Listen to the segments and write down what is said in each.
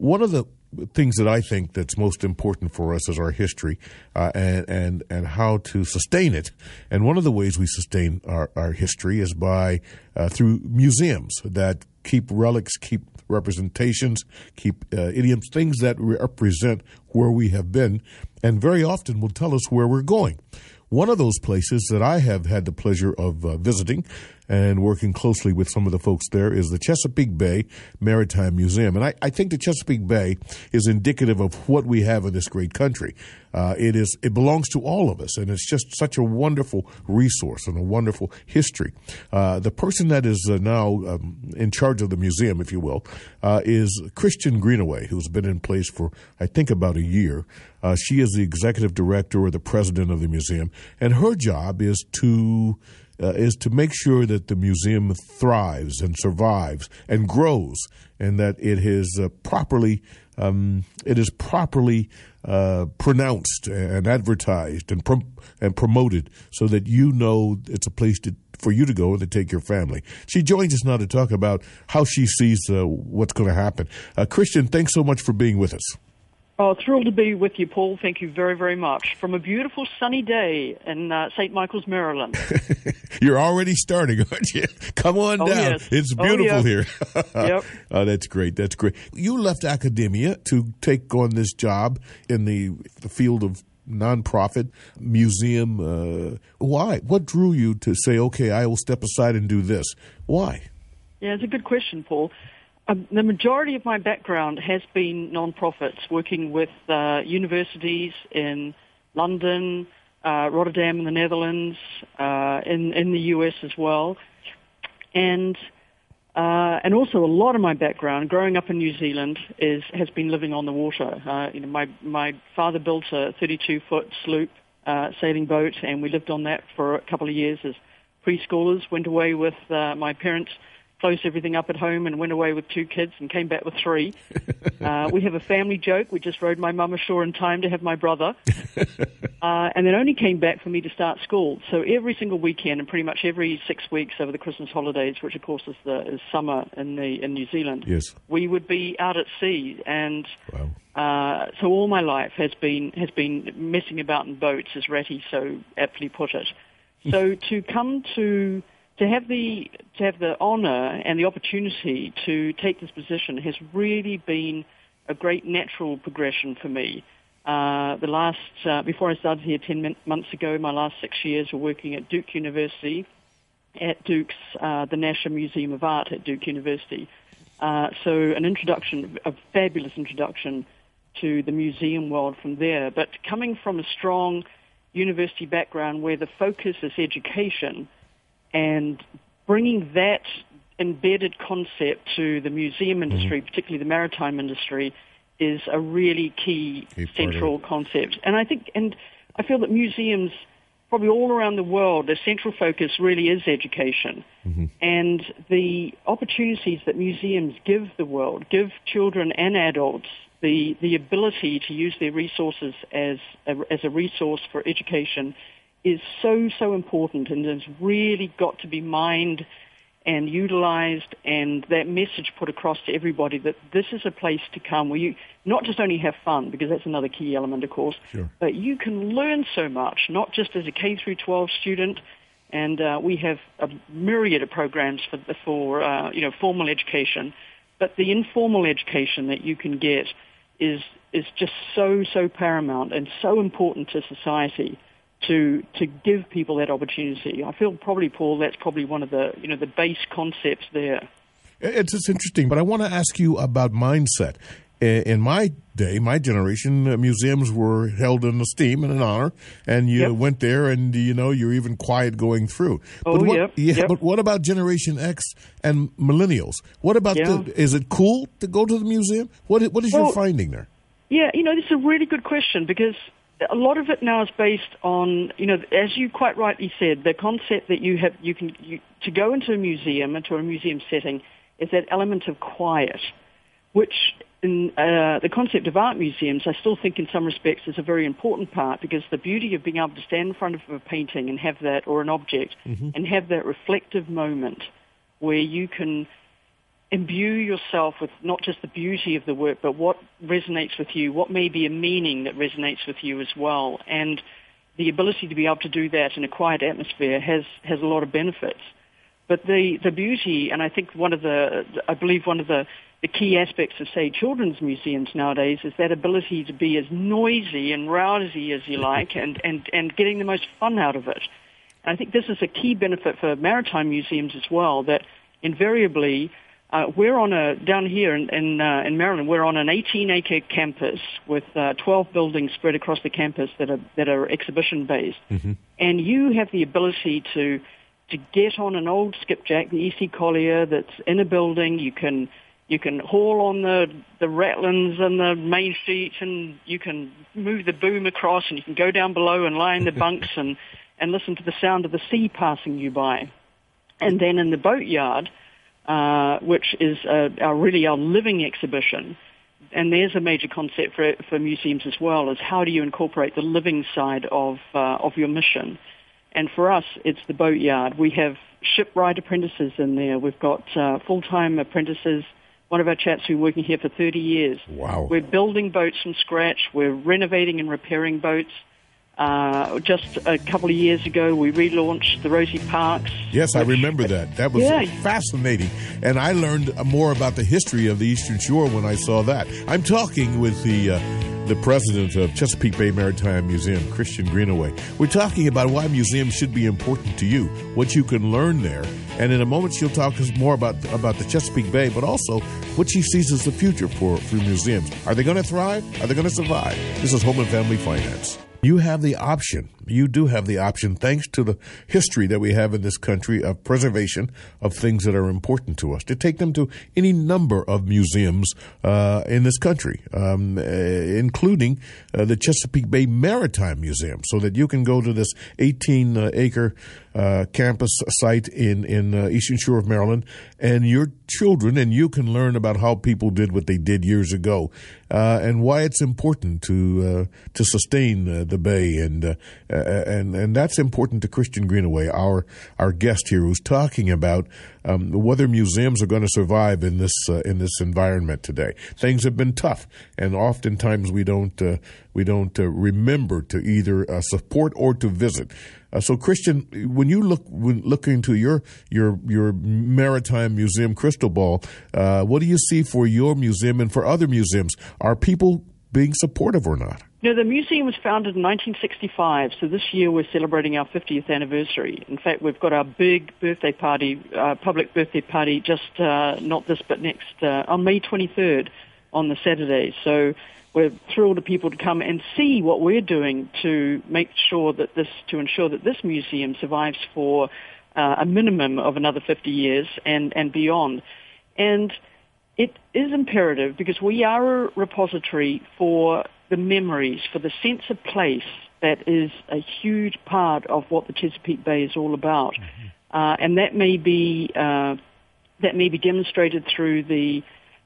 One of the things that I think that's most important for us is our history and how to sustain it. And one of the ways we sustain our history is by through museums that keep relics, keep representations, keep idioms, things that represent where we have been, and very often will tell us where we're going. One of those places that I have had the pleasure of visiting and working closely with some of the folks there is the Chesapeake Bay Maritime Museum. And I think the Chesapeake Bay is indicative of what we have in this great country. It belongs to all of us, and it's just such a wonderful resource and a wonderful history. The person that is now in charge of the museum, if you will, is Christian Greenaway, who's been in place for, I think, about a year. She is the executive director or the president of the museum, and her job is to make sure that the museum thrives and survives and grows, and that it is properly pronounced and advertised and promoted, so that you know it's a place for you to go and to take your family. She joins us now to talk about how she sees what's going to happen. Christian, thanks so much for being with us. Oh, thrilled to be with you, Paul. Thank you very, very much. From a beautiful sunny day in St. Michael's, Maryland. You're already starting, aren't you? Come on down. Yes. It's beautiful here. Yep. Oh, that's great. That's great. You left academia to take on this job in the field of nonprofit museum. Why? What drew you to say, okay, I will step aside and do this? Why? Yeah, it's a good question, Paul. The majority of my background has been nonprofits, working with universities in London, Rotterdam in the Netherlands, in the US as well, and also a lot of my background, growing up in New Zealand, has been living on the water. My father built a 32-foot sloop sailing boat, and we lived on that for a couple of years as preschoolers. Went away with my parents. Closed everything up at home and went away with 2 kids and came back with 3. We have a family joke. We just rode my mum ashore in time to have my brother. And then only came back for me to start school. So every single weekend and pretty much every 6 weeks over the Christmas holidays, which of course is summer in New Zealand, yes, we would be out at sea. And wow. So all my life has been messing about in boats, as Ratty so aptly put it. So to have the honor and the opportunity to take this position has really been a great natural progression for me. Before I started here 10 months ago, my last 6 years were working at Duke University, at Duke's, the National Museum of Art at Duke University. So a fabulous introduction to the museum world from there. But coming from a strong university background where the focus is education, and bringing that embedded concept to the museum industry, particularly the maritime industry, is a really key central concept. And I feel that museums, probably all around the world, their central focus really is education. Mm-hmm. And the opportunities that museums give the world, give children and adults the ability to use their resources as a resource for education is so important, and has really got to be mined and utilized, and that message put across to everybody that this is a place to come where you not just only have fun, because that's another key element, of course, sure, but you can learn so much, not just as a K through 12 student, and we have a myriad of programs for formal education, but the informal education that you can get is just so paramount and so important to society. To give people that opportunity. I feel probably, Paul, that's probably one of the base concepts there. It's just interesting, but I want to ask you about mindset. In my day, my generation, museums were held in esteem and in honor, and you went there, and you're even quiet going through. But what about Generation X and millennials? What about is it cool to go to the museum? What is your finding there? Yeah, this is a really good question, because a lot of it now is based on, as you quite rightly said, the concept that to go into a museum, into a museum setting, is that element of quiet, which in the concept of art museums, I still think in some respects is a very important part, because the beauty of being able to stand in front of a painting and have that, or an object, and have that reflective moment where you can imbue yourself with not just the beauty of the work, but what resonates with you, what may be a meaning that resonates with you as well. And the ability to be able to do that in a quiet atmosphere has a lot of benefits. But the beauty, and I think one of the key aspects of, say, children's museums nowadays is that ability to be as noisy and rowdy as you like and getting the most fun out of it. And I think this is a key benefit for maritime museums as well, that invariably we're on down here in Maryland, we're on an 18-acre campus with 12 buildings spread across the campus that are exhibition-based. Mm-hmm. And you have the ability to get on an old skipjack, the E.C. Collier, that's in a building. You can haul on the ratlins and the main sheet, and you can move the boom across, and you can go down below and lie in the bunks and listen to the sound of the sea passing you by. And then in the boatyard, which is our living exhibition, and there's a major concept for museums as well, is how do you incorporate the living side of your mission? And for us, it's the boatyard. We have shipwright apprentices in there. We've got full-time apprentices. One of our chaps who's been working here for 30 years. Wow. We're building boats from scratch. We're renovating and repairing boats. Just a couple of years ago, we relaunched the Rosie Parks. Yes, I remember that. That was fascinating. And I learned more about the history of the Eastern Shore when I saw that. I'm talking with the president of Chesapeake Bay Maritime Museum, Christian Greenaway. We're talking about why museums should be important to you, what you can learn there. And in a moment, she'll talk to us more about the Chesapeake Bay, but also what she sees as the future for museums. Are they going to thrive? Are they going to survive? This is Home and Family Finance. You have the option. You do have the option, thanks to the history that we have in this country of preservation of things that are important to us, to take them to any number of museums in this country, including the Chesapeake Bay Maritime Museum, so that you can go to this 18-acre campus site in Eastern Shore of Maryland, and your children and you can learn about how people did what they did years ago, and why it's important to sustain the bay, and that's important to Christian Greenaway, our guest here, who's talking about whether museums are going to survive in this environment today. Things have been tough, and oftentimes we don't remember to either support or to visit. So, Christian, when you look into your maritime museum crystal ball, what do you see for your museum and for other museums? Are people being supportive or not? The museum was founded in 1965, so this year we're celebrating our 50th anniversary. In fact, we've got our big birthday party, public birthday party, just not this but next, on May 23rd on the Saturday. So we're thrilled to people to come and see what we're doing to make sure that to ensure that this museum survives for a minimum of another 50 years and beyond. And it is imperative because we are a repository for the memories, for the sense of place that is a huge part of what the Chesapeake Bay is all about. Mm-hmm. And that may be demonstrated through the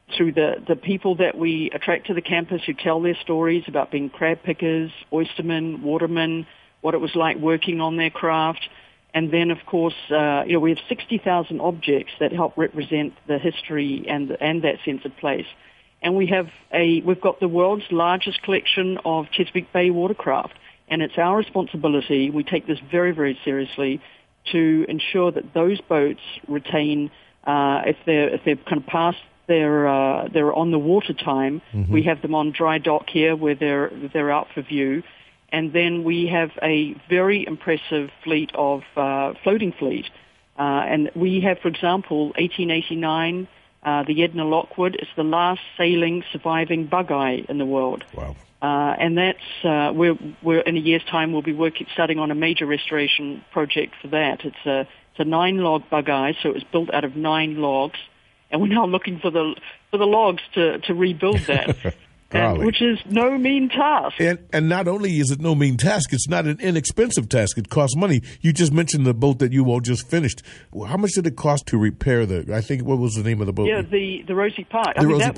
people that we attract to the campus who tell their stories about being crab pickers, oystermen, watermen, what it was like working on their craft. And then, of course, we have 60,000 objects that help represent the history and that sense of place. And we've got the world's largest collection of Chesapeake Bay watercraft, and it's our responsibility. We take this very, very seriously to ensure that those boats retain, if they're kind of past their on the water time, mm-hmm. we have them on dry dock here where they're out for view. And then we have a very impressive fleet of floating fleet. And we have, for example, 1889, the Edna Lockwood is the last sailing surviving bug-eye in the world. Wow. And that's, we're in a year's time, we'll be starting on a major restoration project for that. It's a 9-log bug-eye, so it was built out of 9 logs. And we're now looking for the logs to rebuild that. Which is no mean task. And not only is it no mean task, it's not an inexpensive task. It costs money. You just mentioned the boat that you all just finished. How much did it cost to repair what was the name of the boat? Yeah, the Rosie Park. That was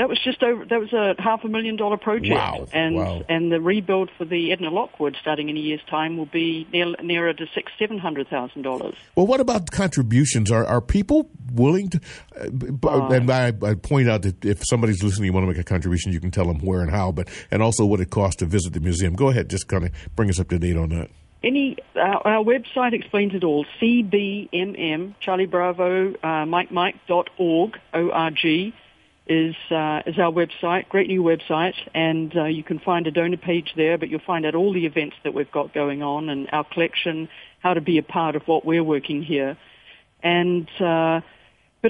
a $500,000 project. Wow. And the rebuild for the Edna Lockwood starting in a year's time will be nearer to $700,000. Well, what about contributions? Are people willing to? And I point out that if somebody's listening, you want to make a contribution, you can tell them where and how, and also what it costs to visit the museum. Go ahead, just kind of bring us up to date on that. Our website explains it all. CBMM, Charlie Bravo, Mike.org, O-R-G, is our website, great new website, and you can find a donor page there, but you'll find out all the events that we've got going on and our collection, how to be a part of what we're working here. And but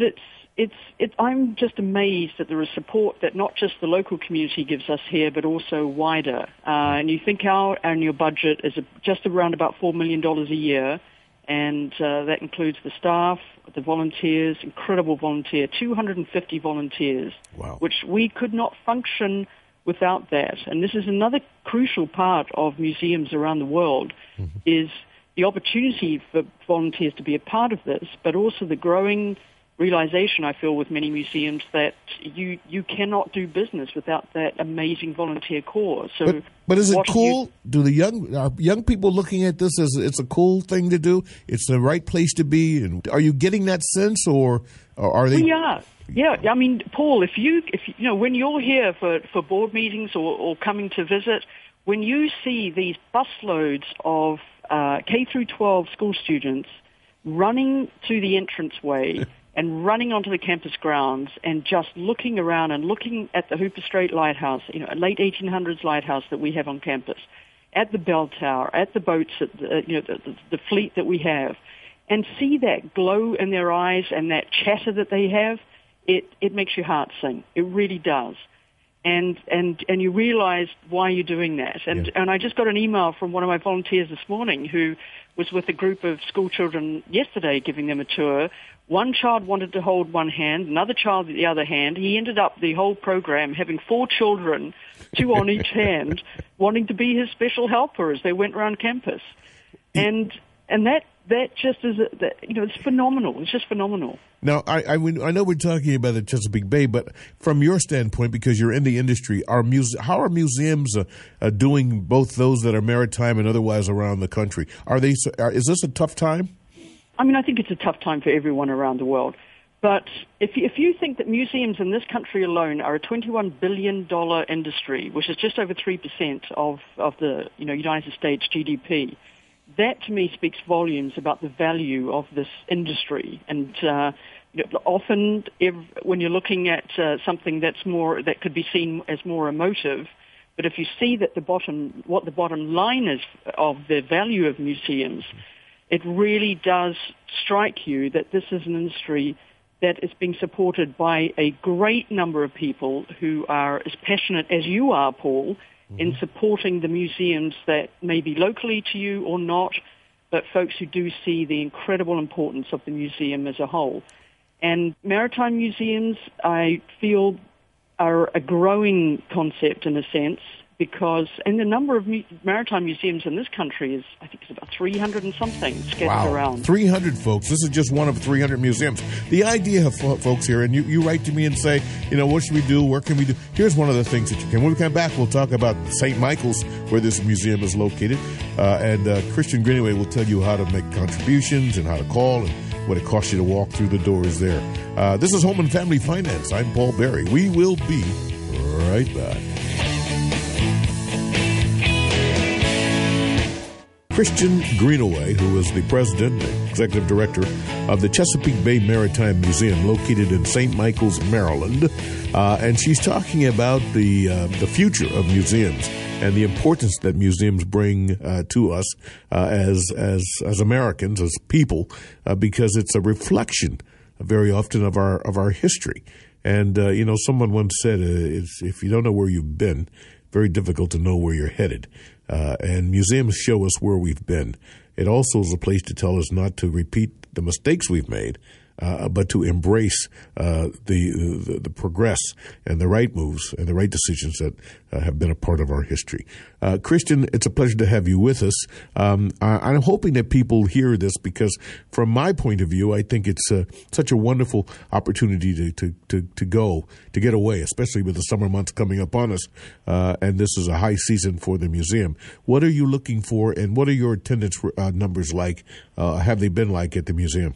I'm just amazed at the support that not just the local community gives us here, but also wider. And you think our annual budget is just around about $4 million a year, and that includes the staff, the volunteers, incredible volunteer, 250 volunteers, wow, which we could not function without that. And this is another crucial part of museums around the world, is the opportunity for volunteers to be a part of this, but also the growing realization, I feel, with many museums that you cannot do business without that amazing volunteer corps. So, but is it cool? Do the young people looking at this as it's a cool thing to do? It's the right place to be. And are you getting that sense, or are they? We are. Yeah, I mean, Paul, if you when you're here for board meetings or coming to visit, when you see these busloads of K through 12 school students running to the entranceway and running onto the campus grounds and just looking around and looking at the Hooper Strait Lighthouse, a late 1800s lighthouse that we have on campus, at the bell tower, at the boats, at the fleet that we have, and see that glow in their eyes and that chatter that they have, it makes your heart sing. It really does. And you realize why you're doing that. And I just got an email from one of my volunteers this morning who was with a group of school children yesterday giving them a tour. One child wanted to hold one hand, another child the other hand. He ended up the whole program having 4 children, 2 on each hand, wanting to be his special helper as they went around campus. And that just is, it's phenomenal. It's just phenomenal. Now, I know we're talking about the Chesapeake Bay, but from your standpoint, because you're in the industry, how are museums doing, both those that are maritime and otherwise around the country? Is this a tough time? I mean, I think it's a tough time for everyone around the world. But if you think that museums in this country alone are a $21 billion industry, which is just over 3% of the United States GDP, that to me speaks volumes about the value of this industry. And often, when you're looking at something that could be seen as more emotive, but if you see that what the bottom line is of the value of museums, it really does strike you that this is an industry that is being supported by a great number of people who are as passionate as you are, Paul, in supporting the museums that may be locally to you or not, but folks who do see the incredible importance of the museum as a whole. And maritime museums, I feel, are a growing concept in a sense, and the number of maritime museums in this country is, I think, it's about 300 and something scattered around. 300, folks. This is just one of 300 museums. The idea, folks, here, and you write to me and say, what should we do? Where can we do? Here's one of the things that you can. When we come back, we'll talk about St. Michael's, where this museum is located, and Christian Greenaway will tell you how to make contributions and how to call and what it costs you to walk through the doors there. This is Home and Family Finance. I'm Paul Berry. We will be right back. Christian Greenaway, who is the president and executive director of the Chesapeake Bay Maritime Museum, located in St. Michael's, Maryland, and she's talking about the future of museums and the importance that museums bring to us as Americans, as people, because it's a reflection very often of our history. And someone once said, if you don't know where you've been, very difficult to know where you're headed. And museums show us where we've been. It also is a place to tell us not to repeat the mistakes we've made, but to embrace the progress and the right moves and the right decisions that have been a part of our history. Christian, it's a pleasure to have you with us. I'm hoping that people hear this because, from my point of view, I think it's such a wonderful opportunity to get away, especially with the summer months coming upon us. And this is a high season for the museum. What are you looking for, and what are your attendance numbers like? Have they been like at the museum?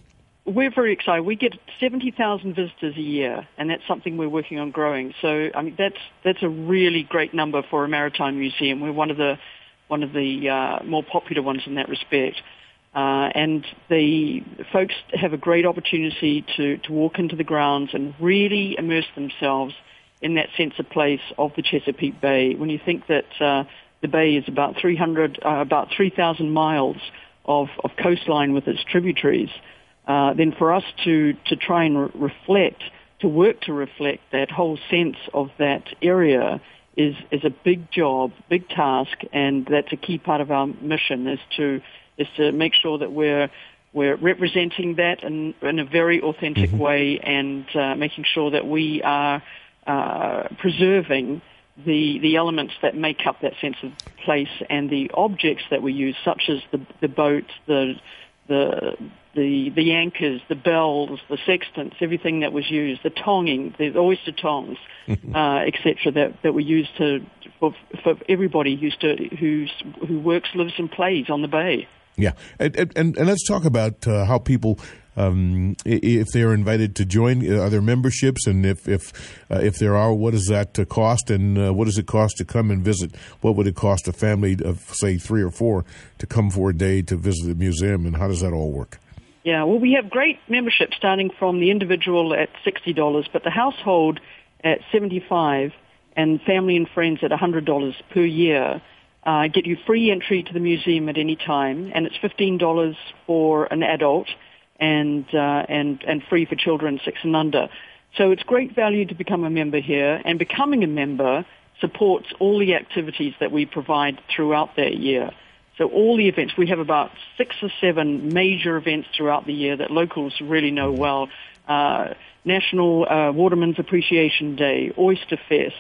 we're very excited. We get 70,000 visitors a year, and that's something we're working on growing. So, I mean, that's a really great number for a maritime museum. We're one of the more popular ones in that respect. And the folks have a great opportunity to walk into the grounds and really immerse themselves in that sense of place of the Chesapeake Bay. When you think that the bay is about 3,000 miles of coastline with its tributaries, then for us to try and work to reflect that whole sense of that area is a big job, big task, and that's a key part of our mission is to make sure that we're representing that in a very authentic way and making sure that we are preserving the elements that make up that sense of place and the objects that we use, such as the boat, the anchors, the bells, the sextants, everything that was used, the tonging, the oyster tongs, etc. that we use for everybody who works, lives, and plays on the bay. Yeah, and let's talk about how people, if they're invited to join, are there memberships, and if there are, what does that cost, and what does it cost to come and visit? What would it cost a family of, say, 3 or 4 to come for a day to visit the museum, and how does that all work? Yeah, well, we have great memberships starting from the individual at $60, but the household at $75, and family and friends at $100 per year. Get you free entry to the museum at any time, and it's $15 for an adult, and free for children 6 and under. So it's great value to become a member here, and becoming a member supports all the activities that we provide throughout that year. So all the events, we have about 6 or 7 major events throughout the year that locals really know well. National Waterman's Appreciation Day, Oyster Fest,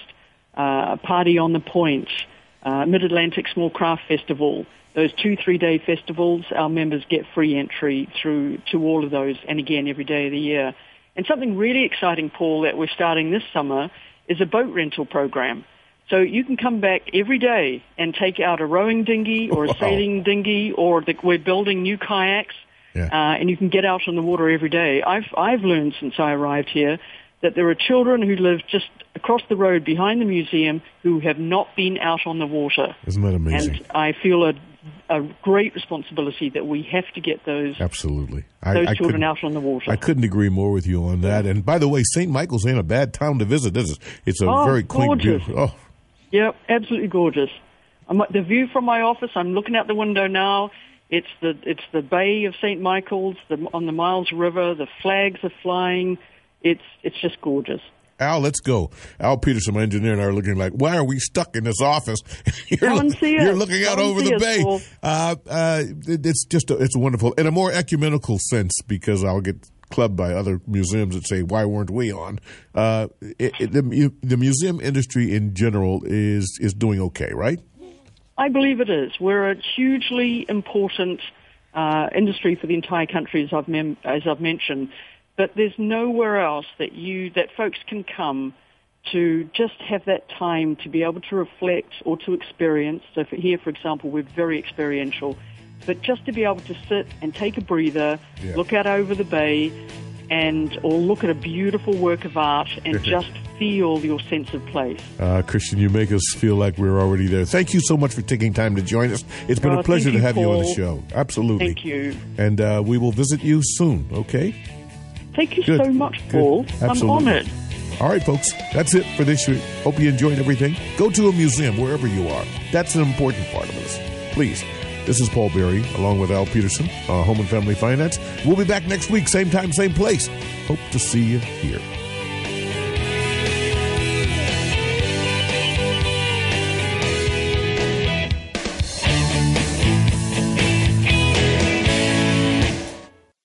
Party on the Point, Mid-Atlantic Small Craft Festival. Those 2-3-day festivals, our members get free entry through to all of those, and again, every day of the year. And something really exciting, Paul, that we're starting this summer is a boat rental program. So you can come back every day and take out a rowing dinghy or a sailing dinghy, or we're building new kayaks, and you can get out on the water every day. I've learned since I arrived here that there are children who live just across the road behind the museum who have not been out on the water. Isn't that amazing? And I feel a great responsibility that we have to get those children out on the water. I couldn't agree more with you on that. And by the way, St. Michael's ain't a bad town to visit, is it? It's a very clean, beautiful. Oh, yeah, absolutely gorgeous. The view from my office, I'm looking out the window now. It's the Bay of St. Michael's on the Miles River. The flags are flying. It's just gorgeous. Al, let's go. Al Peterson, my engineer, and I are looking like, why are we stuck in this office? You're looking out over the bay. It's wonderful. In a more ecumenical sense, because I'll get clubbed by other museums that say, why weren't we on? The museum industry in general is doing okay, right? I believe it is. We're a hugely important industry for the entire country, as I've mentioned. But there's nowhere else that folks can come to just have that time to be able to reflect or to experience. So here, for example, we're very experiential. But just to be able to sit and take a breather, look out over the bay, or look at a beautiful work of art and just feel your sense of place. Christian, you make us feel like we're already there. Thank you so much for taking time to join us. It's been a pleasure to have you on the show. Absolutely. Thank you. And we will visit you soon, okay? Thank you so much, Paul. I'm honored. All right, folks, that's it for this week. Hope you enjoyed everything. Go to a museum wherever you are. That's an important part of this. Please. This is Paul Berry, along with Al Peterson, Home and Family Finance. We'll be back next week, same time, same place. Hope to see you here.